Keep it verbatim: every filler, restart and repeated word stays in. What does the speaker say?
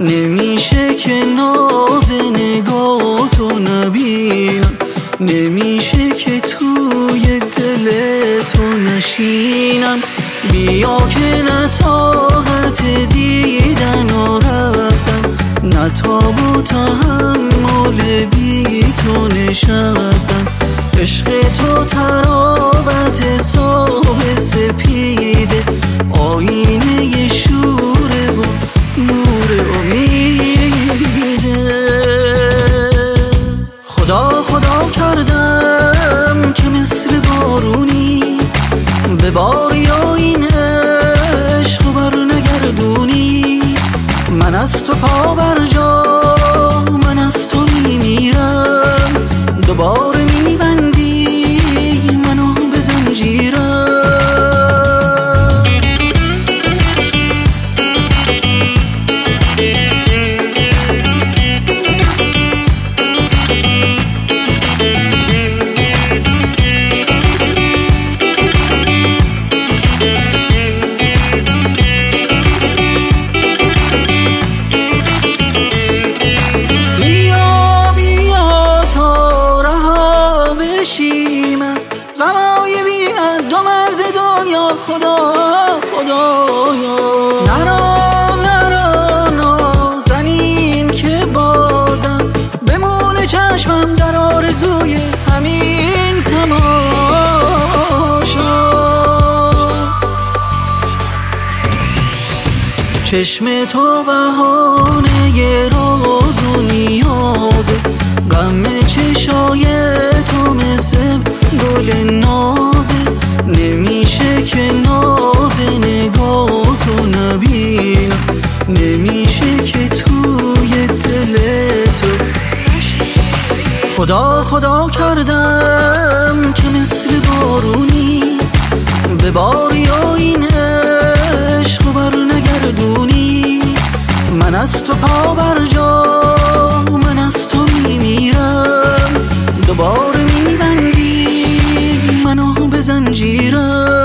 نمیشه که ناز نگاه تو نبینم، نمیشه که توی دل تو نشینم. بیا که نه طاقت دیدن و رفتن، نه تاب و تحمل بی تو نشستن. عشق تو تراوت صبح سپیده، آینه شوره و نور امیده. خدا خدا کردم که مثل بارونی بباری و این عشق بر نگردونی. من از تو پا بر جا، من از تو میمیرم، دوباره میبندی منو به زنجیرم. خدا خدایا نرا نرا نازنین که بازم بمونه چشمم در آرزوی همین تماشا. چشم تو بهانه راز و نیازه، غم چشای تو مثل گل نازه. نمیشه که ناز نگاه تو نبینم، نمیشه که توی دل تو. خدا خدا کردم که مثل بارونی بباری و این عشق بر نگردونی. من از تو پا بر جا، من از تو میمیرم، دوباره میبندی منو به زنجیرم.